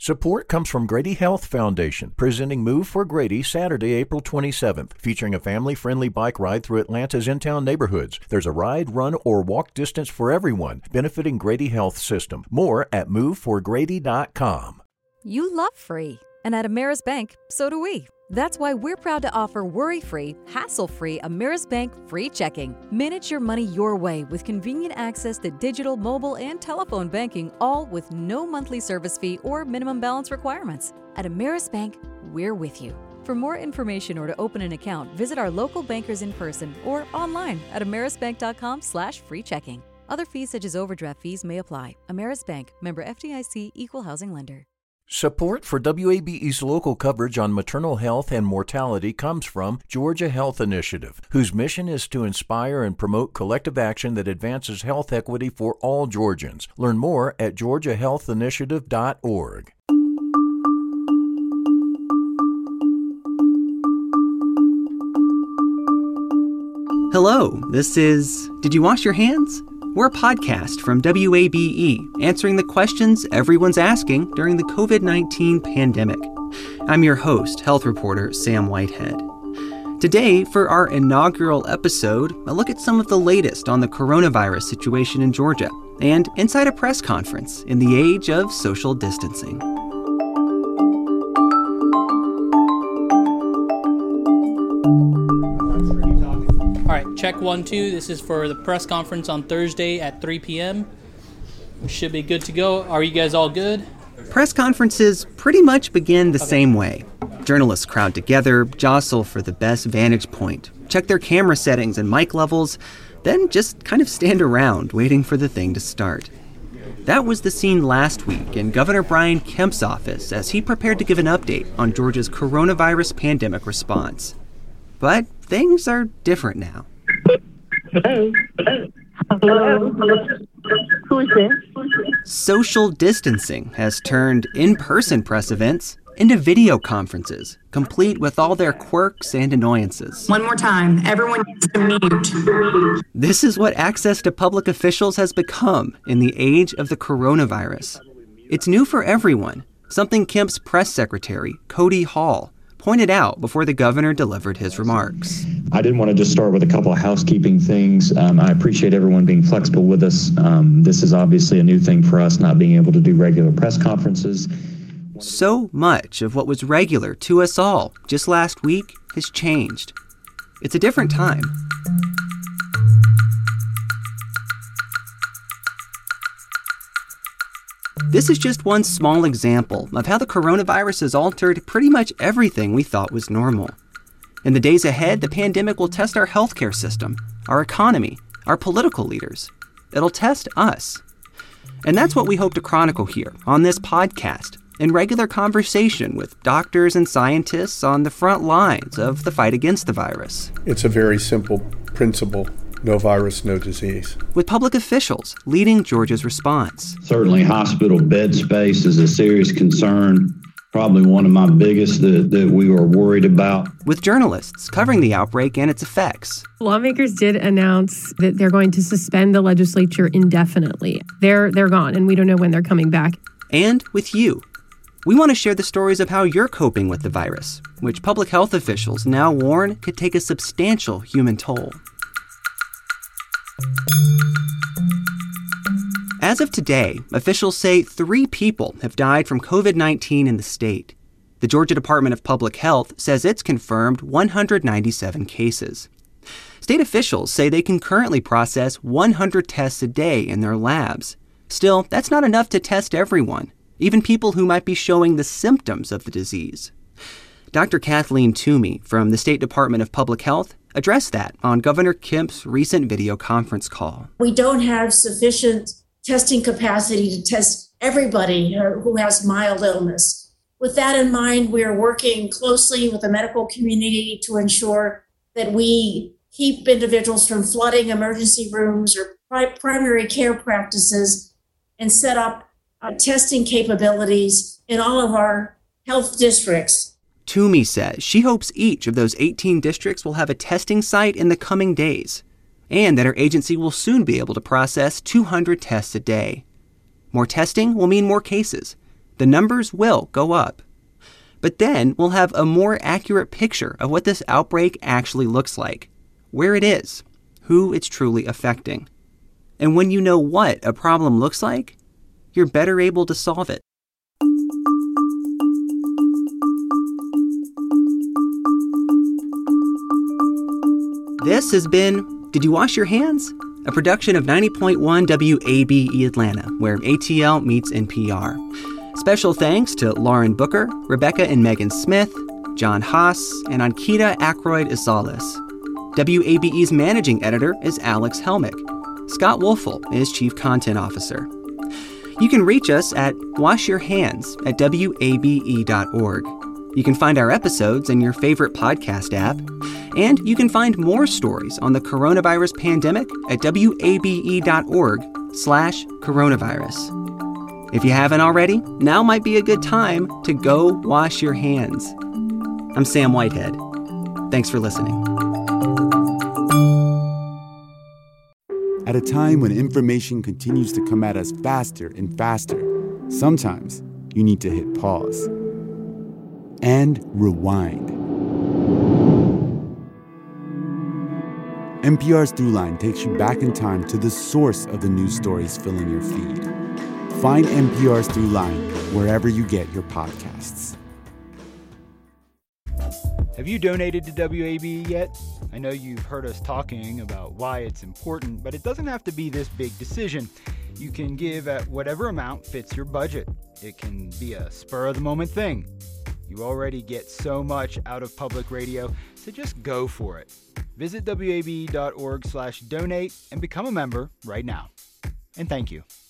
Support comes from Grady Health Foundation, presenting Move for Grady Saturday, April 27th, featuring a family-friendly bike ride through Atlanta's in-town neighborhoods. There's a ride, run, or walk distance for everyone, benefiting Grady Health System. More at moveforgrady.com. You love free, and at Ameris Bank, so do we. That's why we're proud to offer worry-free, hassle-free Ameris Bank free checking. Manage your money your way with convenient access to digital, mobile, and telephone banking, all with no monthly service fee or minimum balance requirements. At Ameris Bank, we're with you. For more information or to open an account, visit our local bankers in person or online at amerisbank.com/free checking. Other fees such as overdraft fees may apply. Ameris Bank, member FDIC, equal housing lender. Support for WABE's local coverage on maternal health and mortality comes from Georgia Health Initiative, whose mission is to inspire and promote collective action that advances health equity for all Georgians. Learn more at georgiahealthinitiative.org. Hello, this is Did You Wash Your Hands? We're a podcast from WABE, answering the questions everyone's asking during the COVID-19 pandemic. I'm your host, health reporter Sam Whitehead. Today, for our inaugural episode, a look at some of the latest on the coronavirus situation in Georgia and inside a press conference in the age of social distancing. All right, check 1, 2. This is for the press conference on Thursday at 3 p.m. We should be good to go. Are you guys all good? Press conferences pretty much begin the same way. Journalists crowd together, jostle for the best vantage point, check their camera settings and mic levels, then just kind of stand around waiting for the thing to start. That was the scene last week in Governor Brian Kemp's office as he prepared to give an update on Georgia's coronavirus pandemic response. But things are different now. Hello? Hello? Who is this? Social distancing has turned in-person press events into video conferences, complete with all their quirks and annoyances. One more time, everyone needs to mute. This is what access to public officials has become in the age of the coronavirus. It's new for everyone, something Kemp's press secretary, Cody Hall, pointed out before the governor delivered his remarks. I did want to just start with a couple of housekeeping things. I appreciate everyone being flexible with us. This is obviously a new thing for us, not being able to do regular press conferences. So much of what was regular to us all just last week has changed. It's a different time. This is just one small example of how the coronavirus has altered pretty much everything we thought was normal. In the days ahead, the pandemic will test our healthcare system, our economy, our political leaders. It'll test us. And that's what we hope to chronicle here on this podcast, in regular conversation with doctors and scientists on the front lines of the fight against the virus. It's a very simple principle. No virus, no disease. With public officials leading Georgia's response. Certainly hospital bed space is a serious concern, probably one of my biggest that we were worried about. With journalists covering the outbreak and its effects. Lawmakers did announce that they're going to suspend the legislature indefinitely. They're gone, and we don't know when they're coming back. And with you. We want to share the stories of how you're coping with the virus, which public health officials now warn could take a substantial human toll. As of today, officials say 3 people have died from COVID-19 in the state. The Georgia Department of Public Health says it's confirmed 197 cases. State officials say they can currently process 100 tests a day in their labs. Still, that's not enough to test everyone, even people who might be showing the symptoms of the disease. Dr. Kathleen Toomey from the State Department of Public Health addressed that on Governor Kemp's recent video conference call. We don't have sufficient testing capacity to test everybody who has mild illness. With that in mind, we are working closely with the medical community to ensure that we keep individuals from flooding emergency rooms or primary care practices and set up testing capabilities in all of our health districts. Toomey says she hopes each of those 18 districts will have a testing site in the coming days, and that her agency will soon be able to process 200 tests a day. More testing will mean more cases, the numbers will go up. But then we'll have a more accurate picture of what this outbreak actually looks like, where it is, who it's truly affecting. And when you know what a problem looks like, you're better able to solve it. This has been Did You Wash Your Hands? A production of 90.1 WABE Atlanta, where ATL meets NPR. Special thanks to Lauren Booker, Rebecca and Megan Smith, John Haas, and Ankita Ackroyd-Isales. WABE's managing editor is Alex Helmick. Scott Wolfel is Chief Content Officer. You can reach us at washyourhands@wabe.org. You can find our episodes in your favorite podcast app, and you can find more stories on the coronavirus pandemic at wabe.org/coronavirus. If you haven't already, now might be a good time to go wash your hands. I'm Sam Whitehead. Thanks for listening. At a time when information continues to come at us faster and faster, sometimes you need to hit pause and rewind. NPR's Throughline takes you back in time to the source of the news stories filling your feed. Find NPR's Throughline wherever you get your podcasts. Have you donated to WABE yet? I know you've heard us talking about why it's important, but it doesn't have to be this big decision. You can give at whatever amount fits your budget. It can be a spur-of-the-moment thing. You already get so much out of public radio, so just go for it. Visit wabe.org/donate and become a member right now. And thank you.